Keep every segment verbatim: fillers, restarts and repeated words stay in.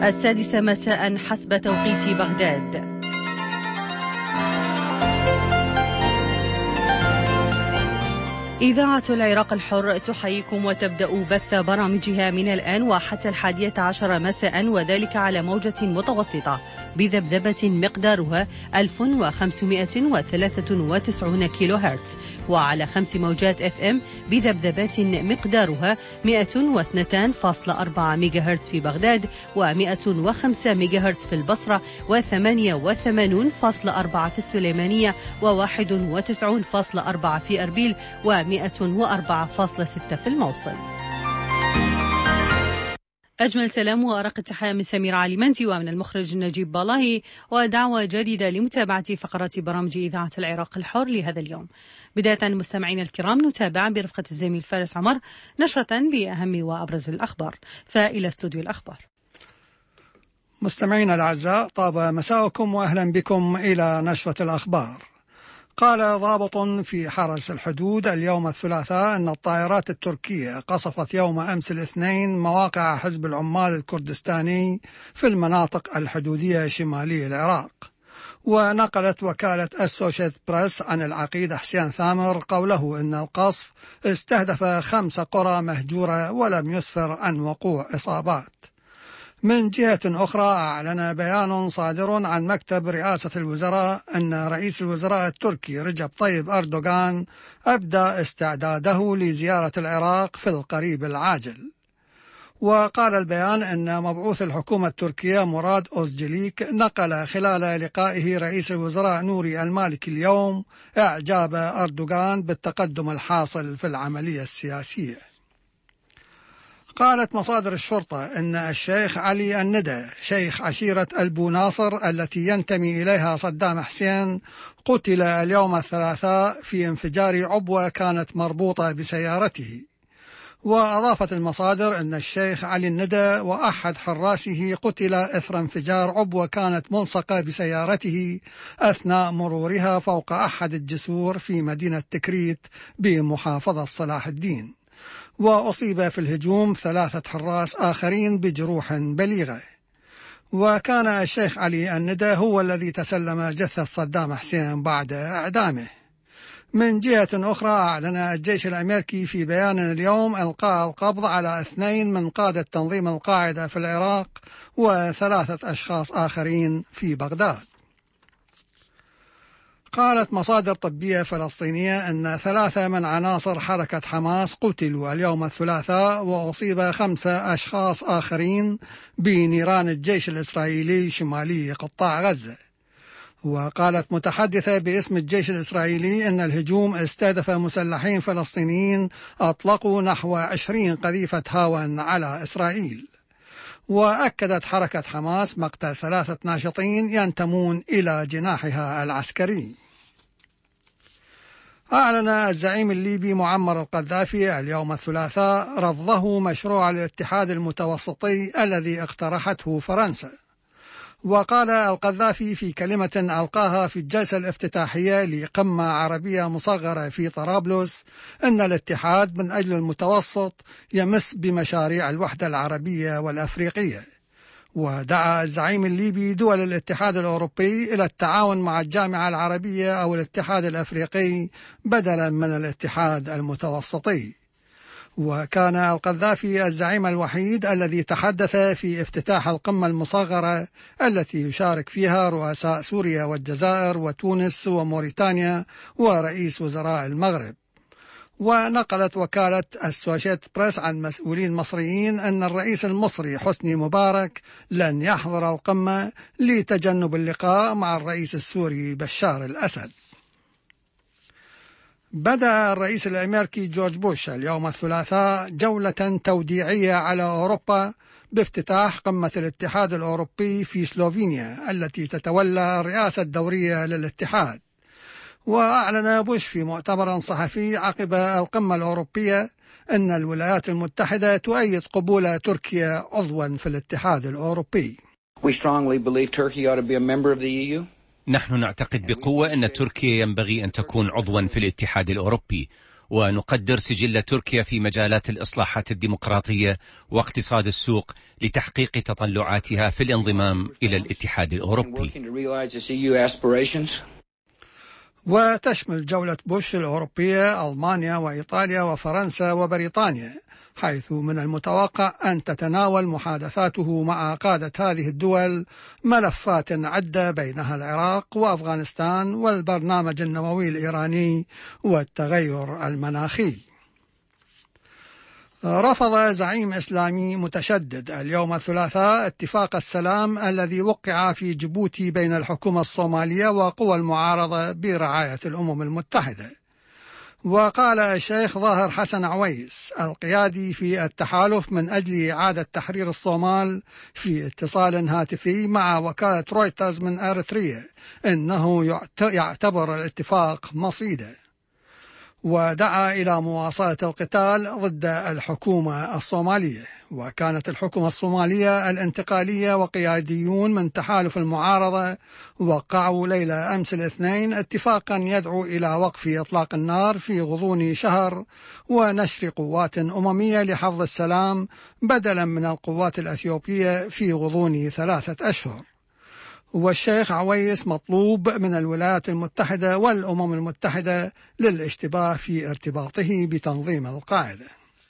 السادسة مساء حسب توقيت بغداد. إذاعة العراق الحر تحييكم وتبدأ بث برامجها من الآن وحتى الحادية عشر مساء، وذلك على موجة متوسطة بذبذبة مقدارها ألف وخمسمائة وثلاثة وتسعين كيلو هرتز، وعلى خمس موجات اف ام بذبذبات مقدارها مئة واثنين فاصلة أربعة ميجا هرتز في بغداد، ومئة وخمسة ميجا هرتز في البصرة، وثمانية وثمانين فاصلة أربعة في السليمانية، وواحد وتسعين فاصلة أربعة في أربيل، ومئة وأربعة فاصلة ستة في الموصل. أجمل سلام وأرق التحية من سمير عليمنتي ومن المخرج نجيب بالاهي، ودعوة جديدة لمتابعة فقرات برامج إذاعة العراق الحر لهذا اليوم. بداية مستمعينا الكرام نتابع برفقة الزميل فارس عمر نشرة بأهم وأبرز الأخبار، فإلى استوديو الأخبار. مستمعينا الأعزاء، طاب مساءكم وأهلا بكم إلى نشرة الأخبار. قال ضابط في حرس الحدود اليوم الثلاثاء أن الطائرات التركية قصفت يوم أمس الاثنين مواقع حزب العمال الكردستاني في المناطق الحدودية شمالي العراق. ونقلت وكالة أسوشيت بريس عن العقيد حسين ثامر قوله أن القصف استهدف خمس قرى مهجورة ولم يسفر عن وقوع إصابات. من جهة أخرى، أعلن بيان صادر عن مكتب رئاسة الوزراء أن رئيس الوزراء التركي رجب طيب أردوغان أبدى استعداده لزيارة العراق في القريب العاجل. وقال البيان أن مبعوث الحكومة التركية مراد أوزجليك نقل خلال لقائه رئيس الوزراء نوري المالكي اليوم إعجاب أردوغان بالتقدم الحاصل في العملية السياسية. قالت مصادر الشرطة أن الشيخ علي الندى شيخ عشيرة البو ناصر التي ينتمي إليها صدام حسين قتل اليوم الثلاثاء في انفجار عبوة كانت مربوطة بسيارته. وأضافت المصادر أن الشيخ علي الندى وأحد حراسه قتل إثر انفجار عبوة كانت ملصقة بسيارته أثناء مرورها فوق أحد الجسور في مدينة تكريت بمحافظة صلاح الدين. وأصيب في الهجوم ثلاثة حراس آخرين بجروح بليغة. وكان الشيخ علي الندى هو الذي تسلم جثة صدام حسين بعد إعدامه. من جهة أخرى، أعلن الجيش الأمريكي في بيان اليوم إلقاء القبض على اثنين من قادة تنظيم القاعدة في العراق وثلاثة أشخاص آخرين في بغداد. قالت مصادر طبية فلسطينية أن ثلاثة من عناصر حركة حماس قتلوا اليوم الثلاثاء، وأصيب خمسة أشخاص آخرين بنيران الجيش الإسرائيلي شمالي قطاع غزة. وقالت متحدثة باسم الجيش الإسرائيلي أن الهجوم استهدف مسلحين فلسطينيين أطلقوا نحو عشرين قذيفة هاون على إسرائيل. وأكدت حركة حماس مقتل ثلاثة ناشطين ينتمون إلى جناحها العسكري. أعلن الزعيم الليبي معمر القذافي اليوم الثلاثاء رفضه مشروع الاتحاد المتوسطي الذي اقترحته فرنسا. وقال القذافي في كلمة ألقاها في الجلسة الافتتاحية لقمة عربية مصغرة في طرابلس أن الاتحاد من أجل المتوسط يمس بمشاريع الوحدة العربية والأفريقية. ودعا الزعيم الليبي دول الاتحاد الأوروبي إلى التعاون مع الجامعة العربية أو الاتحاد الأفريقي بدلا من الاتحاد المتوسطي. وكان القذافي الزعيم الوحيد الذي تحدث في افتتاح القمة المصغرة التي يشارك فيها رؤساء سوريا والجزائر وتونس وموريتانيا ورئيس وزراء المغرب. ونقلت وكالة أسوشيت بريس عن مسؤولين مصريين أن الرئيس المصري حسني مبارك لن يحضر القمة لتجنب اللقاء مع الرئيس السوري بشار الأسد. بدأ الرئيس الأمريكي جورج بوش اليوم الثلاثاء جولة توديعية على أوروبا بافتتاح قمة الاتحاد الأوروبي في سلوفينيا التي تتولى الرئاسة الدورية للاتحاد. وأعلن بوش في مؤتمر صحفي عقب القمة الأوروبية أن الولايات المتحدة تؤيد قبول تركيا عضوا في الاتحاد الأوروبي. We strongly believe Turkey ought to be a member of the E U. نحن نعتقد بقوة أن تركيا ينبغي أن تكون عضوا في الاتحاد الأوروبي، ونقدر سجل تركيا في مجالات الإصلاحات الديمقراطية واقتصاد السوق لتحقيق تطلعاتها في الانضمام إلى الاتحاد الأوروبي. وتشمل جولة بوش الأوروبية ألمانيا وإيطاليا وفرنسا وبريطانيا، حيث من المتوقع أن تتناول محادثاته مع قادة هذه الدول ملفات عدة بينها العراق وأفغانستان والبرنامج النووي الإيراني والتغير المناخي. رفض زعيم إسلامي متشدد اليوم الثلاثاء اتفاق السلام الذي وقع في جيبوتي بين الحكومة الصومالية وقوى المعارضة برعاية الأمم المتحدة. وقال الشيخ ظاهر حسن عويس القيادي في التحالف من أجل إعادة تحرير الصومال في اتصال هاتفي مع وكالة رويترز من أريتريا إنه يعتبر الاتفاق مصيدة، ودعا إلى مواصلة القتال ضد الحكومة الصومالية. وكانت الحكومة الصومالية الانتقالية وقياديون من تحالف المعارضة وقعوا ليلة أمس الاثنين اتفاقا يدعو إلى وقف إطلاق النار في غضون شهر ونشر قوات أممية لحفظ السلام بدلا من القوات الأثيوبية في غضون ثلاثة أشهر. والشيخ عويس مطلوب من الولايات المتحدة والأمم المتحدة للاشتباه في ارتباطه بتنظيم القاعدة.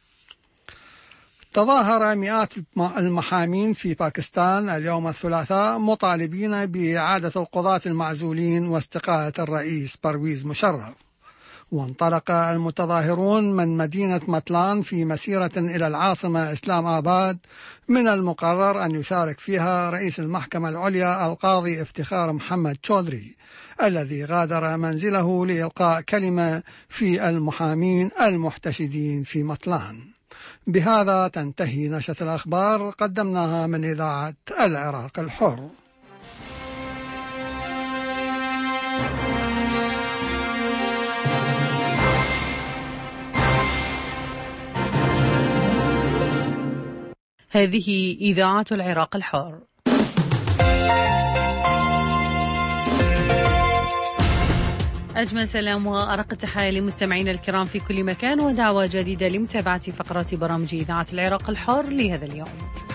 تظاهر مئات المحامين في باكستان اليوم الثلاثاء مطالبين بإعادة القضاة المعزولين واستقالة الرئيس برويز مشرف. وانطلق المتظاهرون من مدينة متلان في مسيرة إلى العاصمة إسلام آباد من المقرر أن يشارك فيها رئيس المحكمة العليا القاضي افتخار محمد تشودري الذي غادر منزله لإلقاء كلمة في المحامين المحتشدين في متلان. بهذا تنتهي نشرة الأخبار قدمناها من إذاعة العراق الحر. هذه إذاعة العراق الحر. أجمل سلام وأرق تحية لمستمعينا الكرام في كل مكان، ودعوة جديدة لمتابعة فقرات برامج إذاعة العراق الحر لهذا اليوم.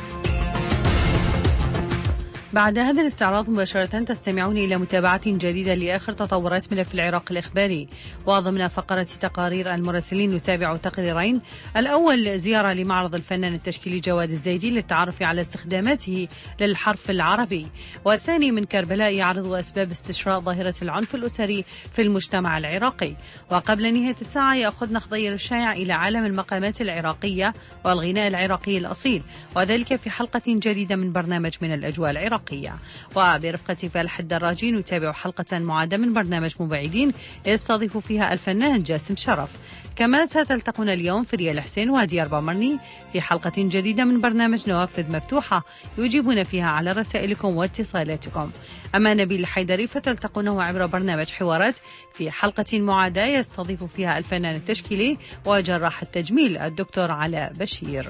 بعد هذا الاستعراض مباشرة تستمعون إلى متابعة جديدة لآخر تطورات ملف العراق الإخباري، وضمن فقرة تقارير المراسلين نتابع تقريرين. الأول زيارة لمعرض الفنان التشكيلي جواد الزيدي للتعرف على استخداماته للحرف العربي، والثاني من كربلاء يعرض أسباب استشراء ظاهرة العنف الأسري في المجتمع العراقي. وقبل نهاية الساعة يأخذنا خضير الشائع إلى عالم المقامات العراقية والغناء العراقي الأصيل، وذلك في حلقة جديدة من برنامج من الأجواء العراقية. وبرفقة فالح الدراجي نتابع حلقة معادة من برنامج مبعدين يستضيف فيها الفنان جاسم شرف. كما ستلتقون اليوم فريا الحسين وديار بامرني في حلقة جديدة من برنامج نوافذ مفتوحة يجيبون فيها على رسائلكم واتصالاتكم. أما نبيل الحيدري فتلتقونه عبر برنامج حوارات في حلقة معادة يستضيف فيها الفنان التشكيلي وجراح التجميل الدكتور علاء بشير.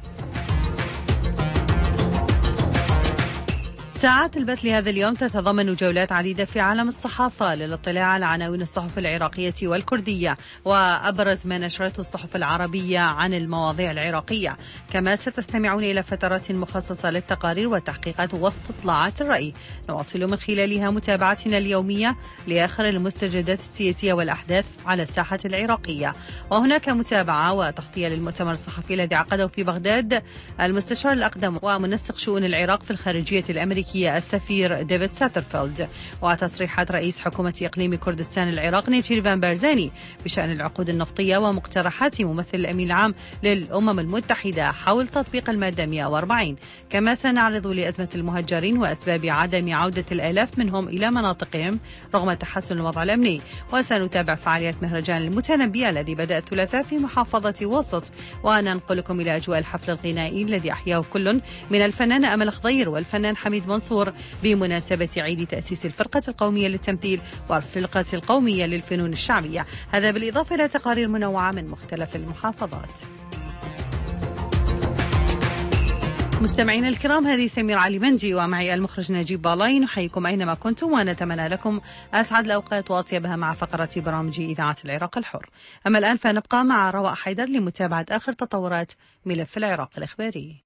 ساعات البث لهذا اليوم تتضمن جولات عديدة في عالم الصحافة للاطلاع على عناوين الصحف العراقية والكردية وأبرز ما نشرته الصحف العربية عن المواضيع العراقية. كما ستستمعون إلى فترات مخصصة للتقارير والتحقيقات واستطلاعات الرأي نواصل من خلالها متابعتنا اليومية لآخر المستجدات السياسية والأحداث على الساحة العراقية. وهناك متابعة وتغطية للمؤتمر الصحفي الذي عقده في بغداد المستشار الأقدم ومنسق شؤون العراق في الخارجية الأمريكية السفير ديفيد ساترفيلد، وتصريحات رئيس حكومة إقليم كردستان العراق نيتشير فان بارزاني بشأن العقود النفطية ومقترحات ممثل الأمين العام للأمم المتحدة حول تطبيق المادة مئة وأربعين. كما سنعرض لأزمة المهجرين وأسباب عدم عودة الآلاف منهم إلى مناطقهم رغم تحسن الوضع الأمني. وسنتابع فعاليات مهرجان المتنبي الذي بدأ الثلاثاء في محافظة وسط، وننقلكم إلى أجواء الحفل الغنائي الذي أحياه كل من الفنان أمل خضير والفنان حميد منصور بمناسبة عيد تأسيس الفرقة القومية للتمثيل والفرقة القومية للفنون الشعبية. هذا بالإضافة إلى تقارير منوعة من مختلف المحافظات. مستمعينا الكرام، هذه سمير علي مندي ومعي المخرج نجيب بالاي. نحييكم أينما كنتم ونتمنى لكم أسعد الأوقات وأطيبها مع فقرة برامج إذاعة العراق الحر. أما الآن فنبقى مع رواء حيدر لمتابعة آخر تطورات ملف العراق الإخباري.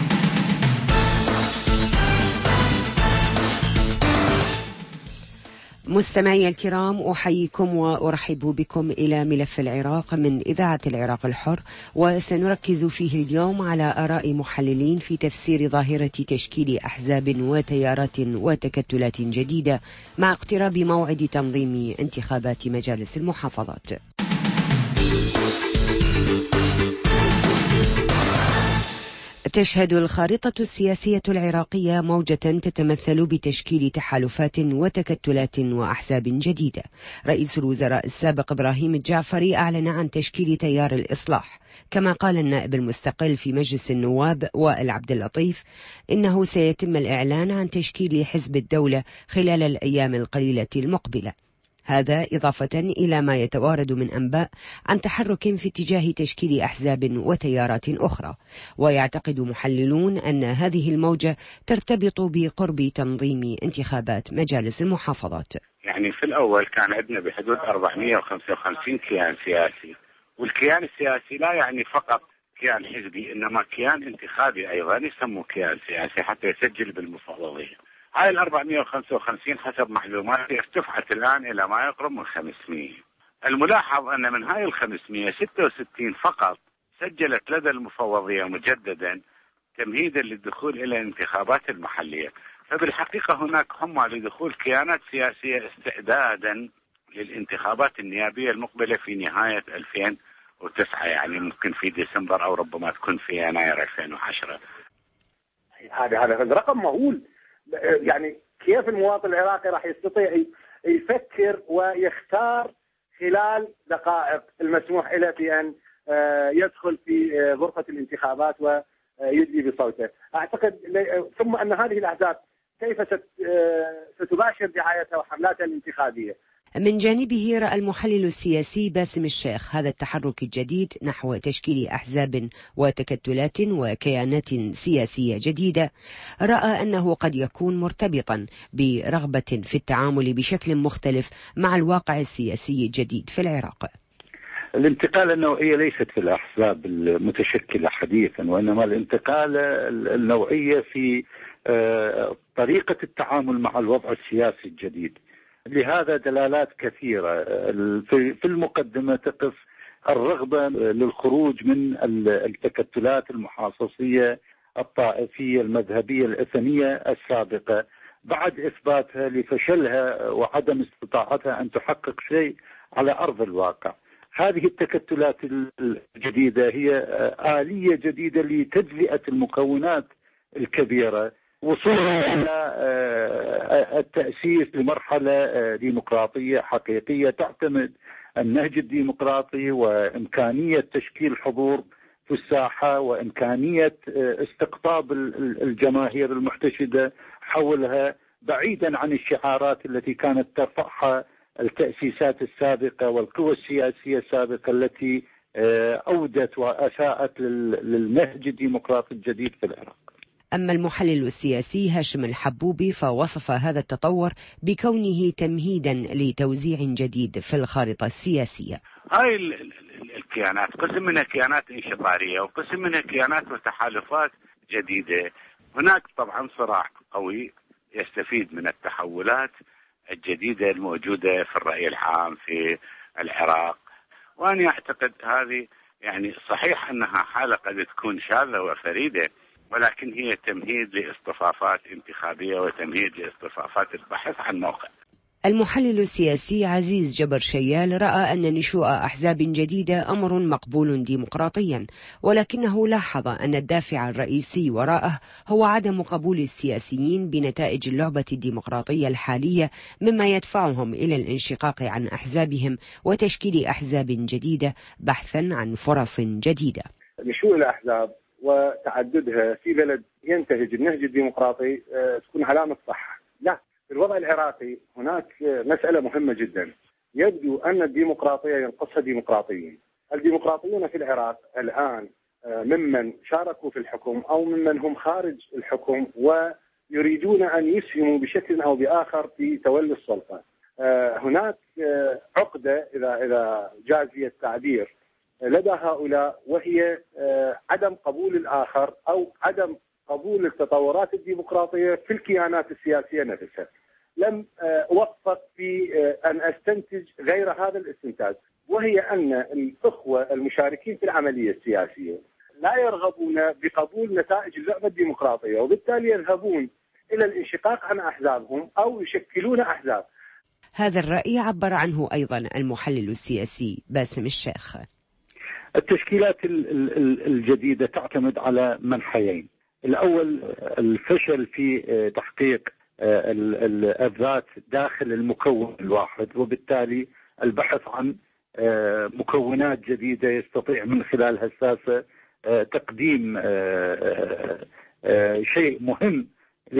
مستمعي الكرام، أحييكم وأرحب بكم إلى ملف العراق من إذاعة العراق الحر، وسنركز فيه اليوم على آراء محللين في تفسير ظاهرة تشكيل أحزاب وتيارات وتكتلات جديدة مع اقتراب موعد تنظيم انتخابات مجالس المحافظات. تشهد الخارطة السياسية العراقية موجة تتمثل بتشكيل تحالفات وتكتلات وأحزاب جديدة. رئيس الوزراء السابق إبراهيم الجعفري أعلن عن تشكيل تيار الإصلاح، كما قال النائب المستقل في مجلس النواب وائل عبد اللطيف إنه سيتم الإعلان عن تشكيل حزب الدولة خلال الأيام القليلة المقبلة. هذا إضافة إلى ما يتوارد من أنباء عن تحرك في اتجاه تشكيل أحزاب وتيارات أخرى. ويعتقد محللون أن هذه الموجة ترتبط بقرب تنظيم انتخابات مجالس المحافظات. يعني في الأول كان عندنا بحدود أربعمئة وخمسة وخمسين كيان سياسي، والكيان السياسي لا يعني فقط كيان حزبي، إنما كيان انتخابي أيضا يسموه كيان سياسي حتى يسجل بالمفوضية. هاي ال أربعمئة وخمسة وخمسين حسب معلوماتي ارتفعت الآن إلى ما يقرب من خمسمئة. الملاحظ أن من هاي ال خمسمئة ستة وستين فقط سجلت لدى المفوضية مجددا تمهيدا للدخول إلى الانتخابات المحلية. فبالحقيقة هناك حمى لدخول كيانات سياسية استعدادا للانتخابات النيابية المقبلة في نهاية ألفين وتسعة، يعني ممكن في ديسمبر أو ربما تكون في يناير ألفين وعشرة. هذا هذا رقم مهول. يعني كيف المواطن العراقي راح يستطيع يفكر ويختار خلال دقائق المسموح له بأن يدخل في غرفة الانتخابات ويدلي بصوته؟ أعتقد ثم أن هذه الأحزاب كيف ستباشر دعايتها وحملاتها الانتخابية. من جانبه رأى المحلل السياسي باسم الشيخ هذا التحرك الجديد نحو تشكيل أحزاب وتكتلات وكيانات سياسية جديدة، رأى أنه قد يكون مرتبطا برغبة في التعامل بشكل مختلف مع الواقع السياسي الجديد في العراق. الانتقال النوعية ليست في الأحزاب المتشكلة حديثا، وإنما الانتقال النوعية في طريقة التعامل مع الوضع السياسي الجديد. لهذا دلالات كثيرة. في المقدمة تقف الرغبة للخروج من التكتلات المحاصصية الطائفية المذهبية الإثنية السابقة بعد إثباتها لفشلها وعدم استطاعتها أن تحقق شيء على أرض الواقع. هذه التكتلات الجديدة هي آلية جديدة لتجزئة المكونات الكبيرة وصولا إلى التأسيس لمرحلة ديمقراطية حقيقية تعتمد النهج الديمقراطي وإمكانية تشكيل حضور في الساحة وإمكانية استقطاب الجماهير المحتشدة حولها بعيدا عن الشعارات التي كانت ترفعها التأسيسات السابقة والقوى السياسية السابقة التي أودت وأساءت للنهج الديمقراطي الجديد في العراق. أما المحلل السياسي هاشم الحبوبي فوصف هذا التطور بكونه تمهيدا لتوزيع جديد في الخارطة السياسية. هاي الكيانات قسم منها كيانات انشطارية وقسم منها كيانات وتحالفات جديدة. هناك طبعا صراع قوي يستفيد من التحولات الجديدة الموجودة في الرأي العام في العراق، وأنا أعتقد هذه يعني صحيح أنها حالة قد تكون شاذة وفريدة، ولكن هي تمهيد لاصطفافات انتخابية وتمهيد لاصطفافات البحث عن موقع. المحلل السياسي عزيز جبر شيال رأى أن نشوء أحزاب جديدة أمر مقبول ديمقراطيا، ولكنه لاحظ أن الدافع الرئيسي وراءه هو عدم قبول السياسيين بنتائج اللعبة الديمقراطية الحالية، مما يدفعهم إلى الانشقاق عن أحزابهم وتشكيل أحزاب جديدة بحثا عن فرص جديدة. نشوء الأحزاب وتعددها في بلد ينتهج النهج الديمقراطي تكون علامة صح. لا، في الوضع العراقي هناك مسألة مهمة جدا. يبدو أن الديمقراطية ينقصها ديمقراطيين. الديمقراطيون في العراق الآن ممن شاركوا في الحكم أو ممن هم خارج الحكم ويريدون أن يسهموا بشكل أو بآخر في تولي السلطة. هناك عقدة إذا إذا جاز لي التعبير لدى هؤلاء، وهي عدم قبول الآخر أو عدم قبول التطورات الديمقراطية في الكيانات السياسية نفسها. لم أوفق في أن أستنتج غير هذا الاستنتاج، وهي أن الأخوة المشاركين في العملية السياسية لا يرغبون بقبول نتائج اللعبة الديمقراطية، وبالتالي يذهبون إلى الانشقاق عن أحزابهم أو يشكلون أحزاب. هذا الرأي عبر عنه أيضا المحلل السياسي باسم الشيخ. التشكيلات الجديدة تعتمد على منحيين: الأول الفشل في تحقيق الذات داخل المكون الواحد، وبالتالي البحث عن مكونات جديدة يستطيع من خلالها الساسة تقديم شيء مهم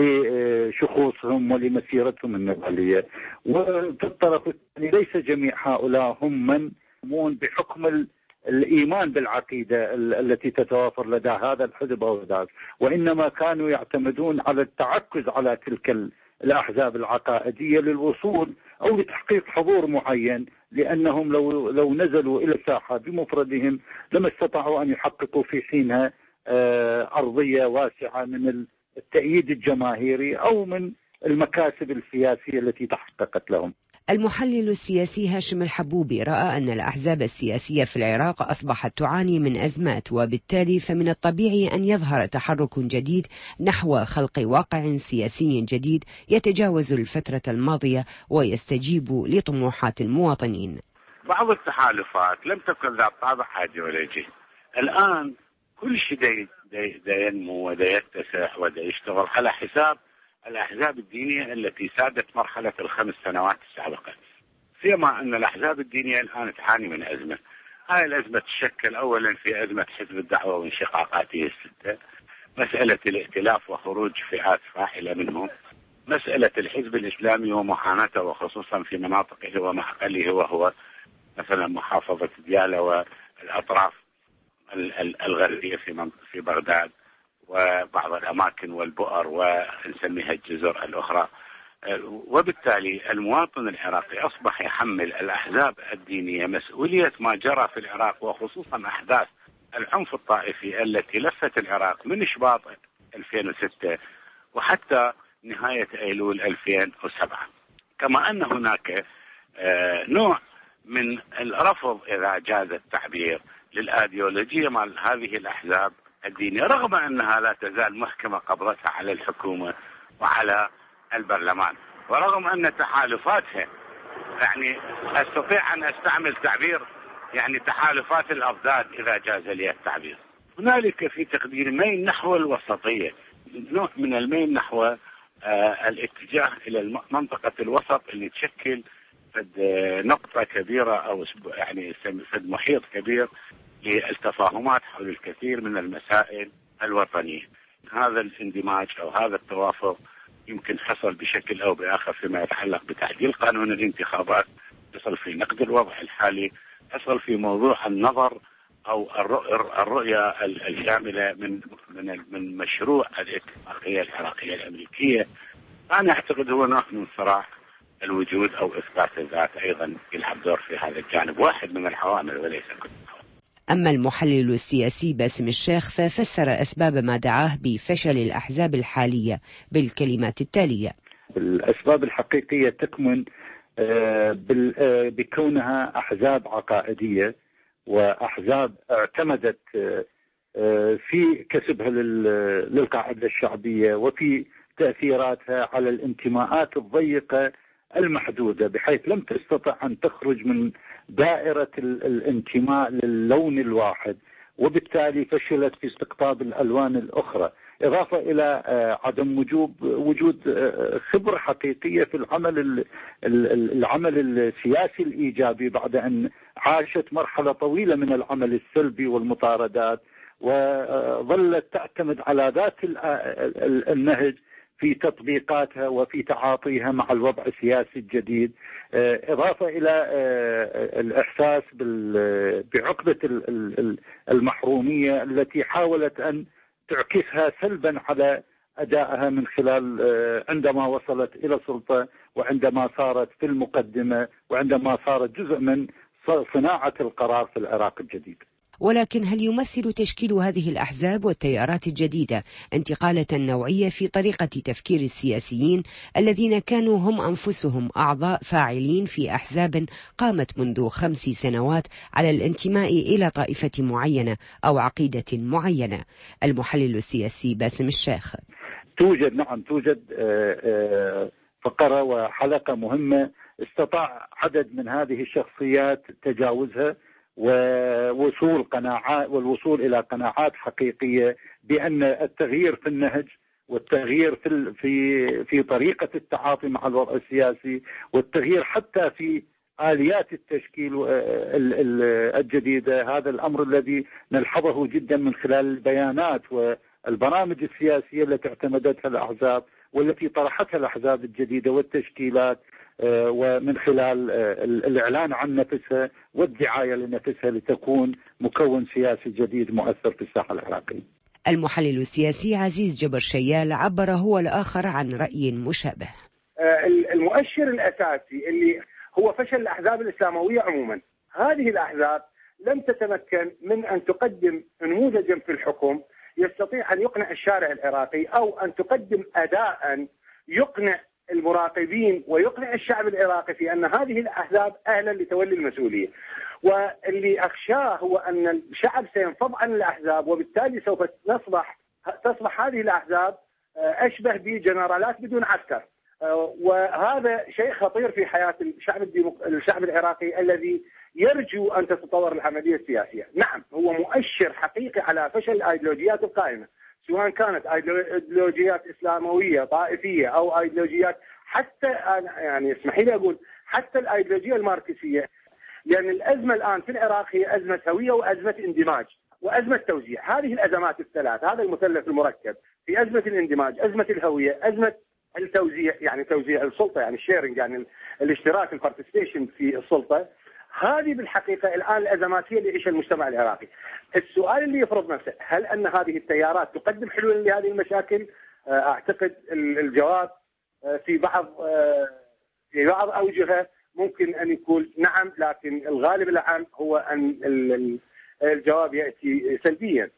لشخوصهم ولمسيرتهم النضالية. وفي الطرف الثاني ليس جميع هؤلاء هم من يقومون بحكم الإيمان بالعقيدة التي تتوافر لدى هذا الحزب أو ذاك، وإنما كانوا يعتمدون على التعكز على تلك الأحزاب العقائدية للوصول أو لتحقيق حضور معين، لأنهم لو لو نزلوا إلى الساحة بمفردهم لما استطاعوا أن يحققوا في حينها أرضية واسعة من التأييد الجماهيري أو من المكاسب السياسية التي تحققت لهم. المحلل السياسي هاشم الحبوبي رأى أن الأحزاب السياسية في العراق أصبحت تعاني من أزمات، وبالتالي فمن الطبيعي أن يظهر تحرك جديد نحو خلق واقع سياسي جديد يتجاوز الفترة الماضية ويستجيب لطموحات المواطنين. بعض التحالفات لم تكن ذات طابع ايديولوجي. الآن كل شيء دي, دي, دي ينمو ودا يتسع ودا يشتغل على حساب الأحزاب الدينية التي سادت مرحلة الخمس سنوات السابقة، سيما أن الأحزاب الدينية الآن تعاني من أزمة. هاي الأزمة تشكل أولا في أزمة حزب الدعوة وانشقاقاته الستة، مسألة الائتلاف وخروج فئات فاحلة منهم، مسألة الحزب الإسلامي ومعاناته وخصوصا في مناطقه ومعقله، وهو مثلا محافظة ديالى والأطراف الغربية في في بغداد وبعض الأماكن والبؤر ونسميها الجزر الأخرى. وبالتالي المواطن العراقي أصبح يحمل الأحزاب الدينية مسؤولية ما جرى في العراق، وخصوصا أحداث العنف الطائفي التي لفت العراق من شباط ألفين وستة وحتى نهاية أيلول ألفين وسبعة. كما أن هناك نوع من الرفض إذا جاز التعبير للأيديولوجية مع هذه الأحزاب الدينية، رغم أنها لا تزال محكمة قبضتها على الحكومة وعلى البرلمان، ورغم أن تحالفاتها يعني أستطيع أن أستعمل تعبير يعني تحالفات الأضداد إذا جاز لي التعبير. هنالك في تقدير ميل نحو الوسطية، نوع من الميل نحو آه الاتجاه إلى منطقة الوسط اللي تشكل فد نقطة كبيرة أو يعني فد محيط كبير للتفاهمات حول الكثير من المسائل الوطنية. هذا الاندماج أو هذا التوافق يمكن حصل بشكل أو بآخر فيما يتعلق بتعديل قانون الانتخابات، حصل في نقد الوضع الحالي، حصل في موضوع النظر أو الرؤية الشاملة من من من مشروع الاتفاقية العراقية الأمريكية. أنا أعتقد هو نوع من صراع الوجود أو إثبات الذات أيضا يلعب دور في هذا الجانب، واحد من العوامل وليس كل. أما المحلل السياسي باسم الشيخ ففسر أسباب ما دعاه بفشل الأحزاب الحالية بالكلمات التالية: الأسباب الحقيقية تكمن بكونها أحزاب عقائدية وأحزاب اعتمدت في كسبها للقاعدة الشعبية وفي تأثيراتها على الانتماءات الضيقة المحدودة، بحيث لم تستطع أن تخرج من دائرة الانتماء للون الواحد، وبالتالي فشلت في استقطاب الألوان الأخرى، إضافة إلى عدم وجود وجود خبرة حقيقية في العمل العمل السياسي الإيجابي بعد أن عاشت مرحلة طويلة من العمل السلبي والمطاردات، وظلت تعتمد على ذات النهج في تطبيقاتها وفي تعاطيها مع الوضع السياسي الجديد، إضافة إلى الإحساس بعقدة المحرومية التي حاولت أن تعكسها سلبا على أدائها من خلال عندما وصلت إلى السلطة، وعندما صارت في المقدمة، وعندما صارت جزء من صناعة القرار في العراق الجديد. ولكن هل يمثل تشكيل هذه الأحزاب والتيارات الجديدة انتقالة نوعية في طريقة تفكير السياسيين الذين كانوا هم أنفسهم أعضاء فاعلين في أحزاب قامت منذ خمس سنوات على الانتماء إلى طائفة معينة أو عقيدة معينة؟ المحلل السياسي باسم الشيخ: توجد نعم توجد فقرة وحلقة مهمة استطاع عدد من هذه الشخصيات تجاوزها ووصول قناعات والوصول إلى قناعات حقيقية بأن التغيير في النهج والتغيير في في في طريقة التعاطي مع الوضع السياسي والتغيير حتى في آليات التشكيل الجديدة، هذا الأمر الذي نلحظه جدا من خلال البيانات والبرامج السياسية التي اعتمدتها الأحزاب والتي طرحتها الأحزاب الجديدة والتشكيلات، ومن خلال الإعلان عن نفسها والدعاية لنفسها لتكون مكون سياسي جديد مؤثر في الساحة العراقية. المحلل السياسي عزيز جبر شيال عبر هو الآخر عن رأي مشابه. المؤشر الأساسي اللي هو فشل الأحزاب الإسلاموية عموما، هذه الأحزاب لم تتمكن من أن تقدم نموذجا في الحكم يستطيع أن يقنع الشارع العراقي، أو أن تقدم أداء يقنع المراقبين ويقنع الشعب العراقي في أن هذه الأحزاب أهلا لتولي المسؤولية. واللي أخشاه هو أن الشعب سينفض عن الأحزاب، وبالتالي سوف تصبح تصبح هذه الأحزاب أشبه بجنرالات بدون عسكر، وهذا شيء خطير في حياة الشعب الشعب العراقي الذي يرجو أن تتطور العملية السياسية. نعم، هو مؤشر حقيقي على فشل الأيديولوجيات القائمة، سواء كانت ايديولوجيات اسلامويه طائفيه او ايديولوجيات، حتى يعني اسمحي لي اقول حتى الايديولوجيه الماركسيه، لان الازمه الان في العراق هي ازمه هويه وازمه اندماج وازمه توزيع. هذه الازمات الثلاث، هذا المثلث المركب في ازمه الاندماج، ازمه الهويه، ازمه التوزيع، يعني توزيع السلطه، يعني الشيرنج، يعني الاشتراك، البارتيسيبيشن في السلطه. هذه بالحقيقة الآن الأزمات هي اللي يعيشها المجتمع العراقي. السؤال اللي يفرض نفسه، هل أن هذه التيارات تقدم حلول لهذه المشاكل؟ أعتقد الجواب في بعض في بعض أوجهها ممكن أن يكون نعم، لكن الغالب العام هو أن الجواب يأتي سلبيا.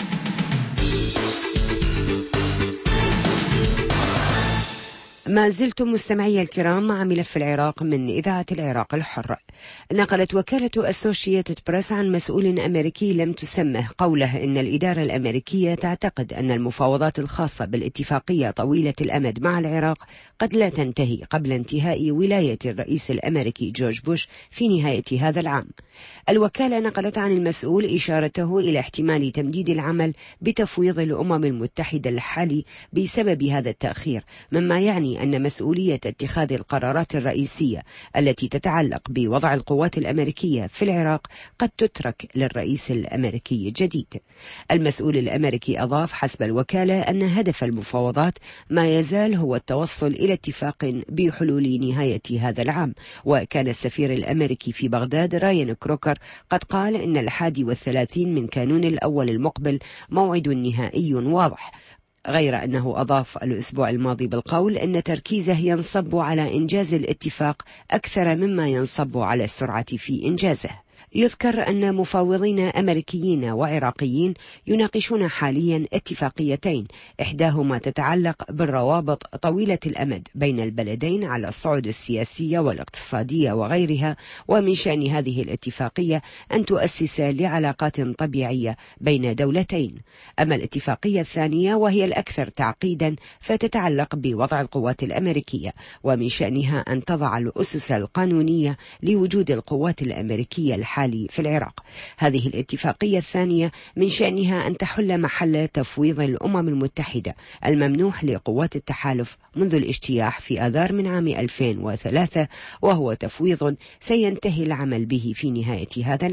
ما زلتم مستمعي الكرام مع ملف العراق من إذاعة العراق الحر. نقلت وكالة أسوشيتد بريس عن مسؤول أمريكي لم تسمه قوله إن الإدارة الأمريكية تعتقد أن المفاوضات الخاصة بالاتفاقية طويلة الأمد مع العراق قد لا تنتهي قبل انتهاء ولاية الرئيس الأمريكي جورج بوش في نهاية هذا العام. الوكالة نقلت عن المسؤول إشارته إلى احتمال تمديد العمل بتفويض الأمم المتحدة الحالي بسبب هذا التأخير، مما يعني أن مسؤولية اتخاذ القرارات الرئيسية التي تتعلق بوضع القوات الأمريكية في العراق قد تترك للرئيس الأمريكي الجديد. المسؤول الأمريكي أضاف حسب الوكالة أن هدف المفاوضات ما يزال هو التوصل إلى اتفاق بحلول نهاية هذا العام. وكان السفير الأمريكي في بغداد راين كروكر قد قال إن الحادي والثلاثين من كانون الأول المقبل موعد نهائي واضح، غير أنه أضاف الأسبوع الماضي بالقول أن تركيزه ينصب على إنجاز الاتفاق أكثر مما ينصب على السرعة في إنجازه. يذكر أن مفاوضين أمريكيين وعراقيين يناقشون حاليا اتفاقيتين، إحداهما تتعلق بالروابط طويلة الأمد بين البلدين على الصعود السياسي والاقتصادي وغيرها، ومن شأن هذه الاتفاقية أن تؤسس لعلاقات طبيعية بين دولتين. أما الاتفاقية الثانية وهي الأكثر تعقيدا فتتعلق بوضع القوات الأمريكية، ومن شأنها أن تضع الأسس القانونية لوجود القوات الأمريكية الحالية في العراق. هذه الاتفاقية الثانية من شأنها أن تحل محل تفويض الأمم المتحدة الممنوح لقوات التحالف منذ الاجتياح في آذار من عام ألفين وثلاثة، وهو تفويض سينتهي العمل به في نهاية هذا العام.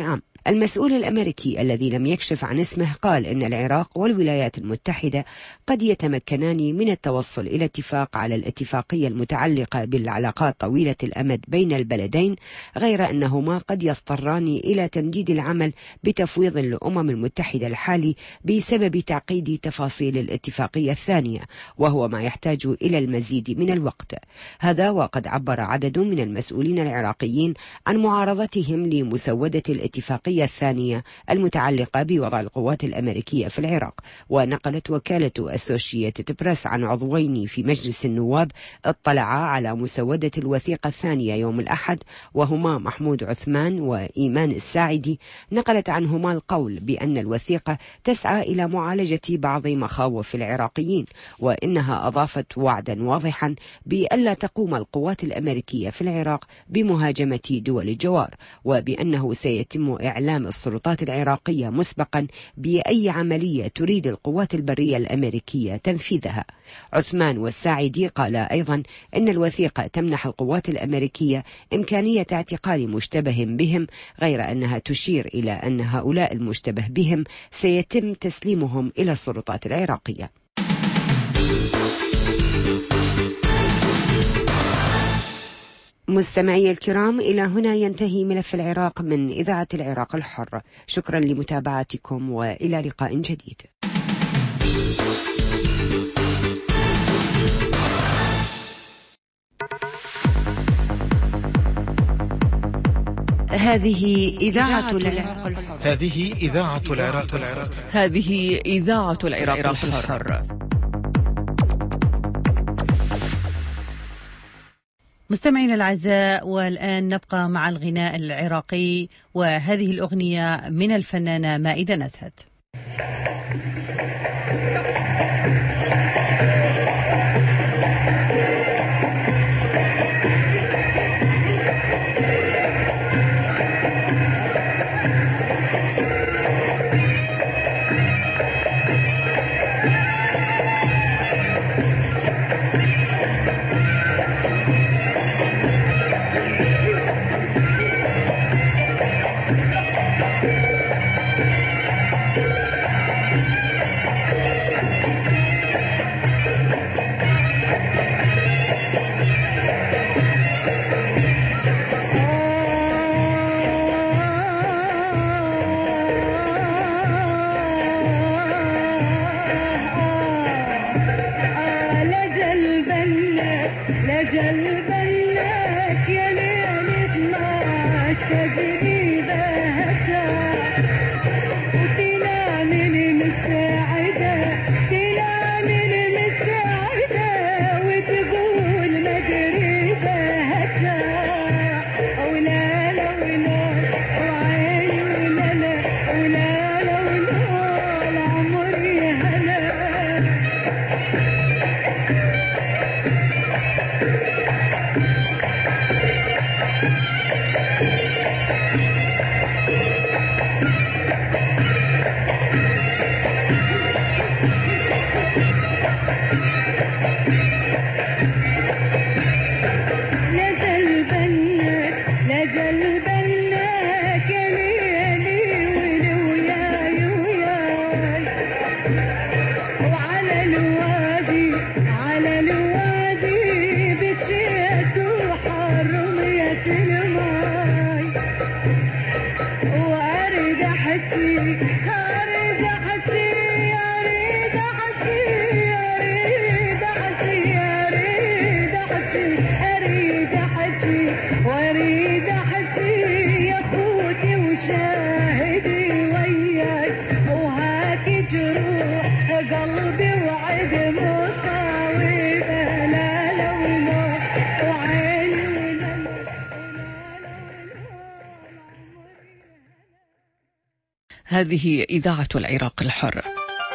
المسؤول الأمريكي الذي لم يكشف عن اسمه قال إن العراق والولايات المتحدة قد يتمكنان من التوصل إلى اتفاق على الاتفاقية المتعلقة بالعلاقات طويلة الأمد بين البلدين، غير أنهما قد يضطران إلى تمديد العمل بتفويض للأمم المتحدة الحالي بسبب تعقيد تفاصيل الاتفاقية الثانية، وهو ما يحتاج إلى المزيد من الوقت. هذا وقد عبر عدد من المسؤولين العراقيين عن معارضتهم لمسودة الاتفاقية الثانية المتعلقة بوضع القوات الأمريكية في العراق. ونقلت وكالة أسوشيتد بريس عن عضوين في مجلس النواب اطلعا على مسودة الوثيقة الثانية يوم الأحد، وهما محمود عثمان وإيمان الساعدي، نقلت عنهما القول بأن الوثيقة تسعى إلى معالجة بعض مخاوف العراقيين، وإنها أضافت وعدا واضحا بألا تقوم القوات الأمريكية في العراق بمهاجمة دول الجوار، وبأنه سيتم إعلام السلطات العراقية مسبقا بأي عملية تريد القوات البرية الأمريكية تنفيذها. عثمان والساعدي قال أيضا إن الوثيقة تمنح القوات الأمريكية إمكانية اعتقال مشتبه بهم، غير أنها تشير إلى أن هؤلاء المشتبه بهم سيتم تسليمهم إلى السلطات العراقية. مستمعي الكرام، إلى هنا ينتهي ملف العراق من إذاعة العراق الحر. شكرا لمتابعتكم وإلى لقاء جديد. هذه إذاعة العراق الحر. هذه إذاعة العراق الحر. هذه إذاعة العراق الحر. مستمعينا الأعزاء، والآن نبقى مع الغناء العراقي، وهذه الأغنية من الفنانة مائدة نزهت. هذه إذاعة العراق الحر.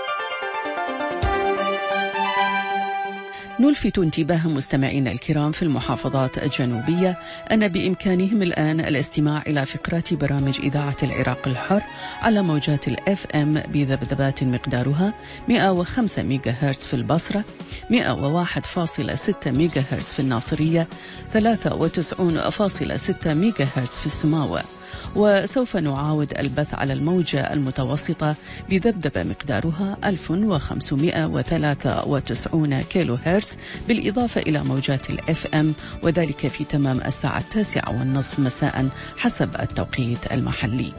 نلفت انتباه مستمعينا الكرام في المحافظات الجنوبية أن بإمكانهم الآن الاستماع إلى فقرات برامج إذاعة العراق الحر على موجات الإف إم بذبذبات مقدارها مئة وخمسة ميجا هرتز في البصرة، مئة وواحد فاصلة ستة ميجا هرتز في الناصرية، ثلاثة وتسعين فاصلة ستة ميجا هرتز في السماوة، وسوف نعاود البث على الموجة المتوسطة بذبذبة مقدارها ألف وخمسمائة وثلاثة وتسعين كيلو هرتز، بالإضافة إلى موجات الإف إم، وذلك في تمام الساعة التاسعة والنصف مساء حسب التوقيت المحلي.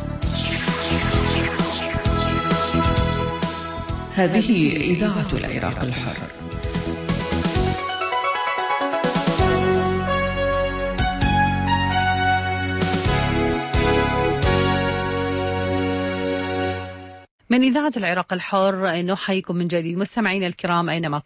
هذه إذاعة العراق الحر. من إذاعة العراق الحر نحييكم من جديد مستمعينا الكرام أينما